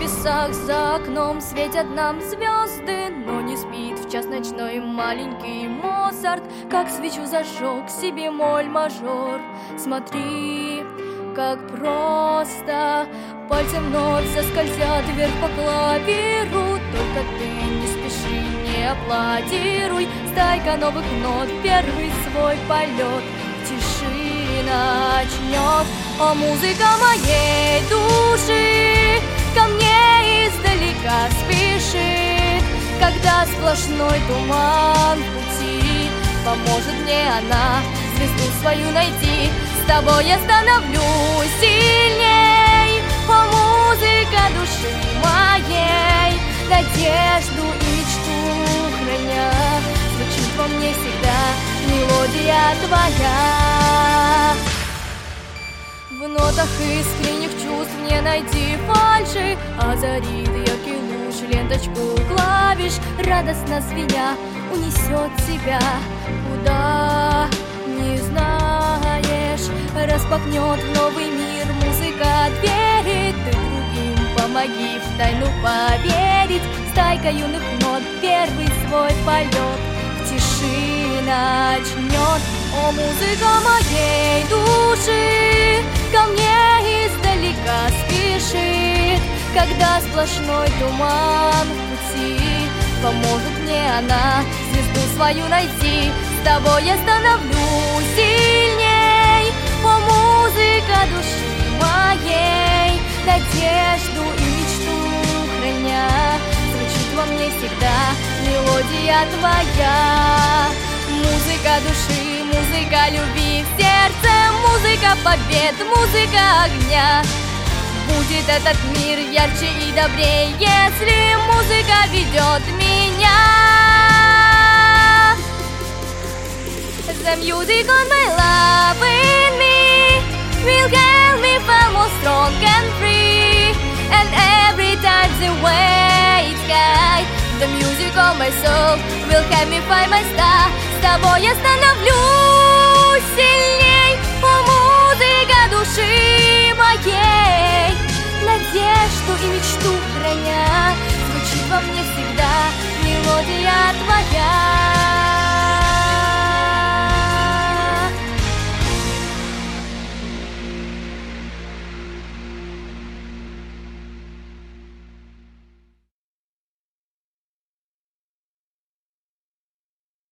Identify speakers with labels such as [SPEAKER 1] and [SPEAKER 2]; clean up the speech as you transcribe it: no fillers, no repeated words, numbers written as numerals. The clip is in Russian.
[SPEAKER 1] небесах за окном светят нам звезды, но не спит в час ночной маленький Моцарт. Как свечу зажег себе моль-мажор. Смотри, как просто пальцем нот заскользят вверх по клавиру. Только ты не спеши, не аплодируй. Стайка новых нот, первый свой полет в тиши начнет. О, музыка моей души ко мне издалека спешит. Когда сплошной туман в пути, поможет мне она звезду свою найти. С тобой я становлюсь сильней. О, музыка души моей, надежду и мечту храня, звучит во мне всегда мелодия твоя. В нотах искренних чувств не найти фальши, озарит яркий луч ленточку клавиш. Радостно звеня унесет тебя куда не знаешь. Распахнет в новый мир музыка двери. Ты другим помоги в тайну поверить. Стайка юных нот первый свой полет в тиши начнет. О, музыка моей души ко мне издалека спешит. Когда сплошной туман в пути, поможет мне она звезду свою найти. С тобой я становлюсь сильней. О, музыка души моей, надежду и мечту храня, звучит во мне всегда мелодия твоя. Музыка души, музыка любви в сердце, музыка побед, музыка огня. Будет этот мир ярче и добрее, если музыка ведет меня. The music on my love in me will help me feel more strong and free. And every time the waves sky, the music on my soul will help me find my star. С тобой я становлюсь сильней. О, музыка души моей, надежду и мечту храня,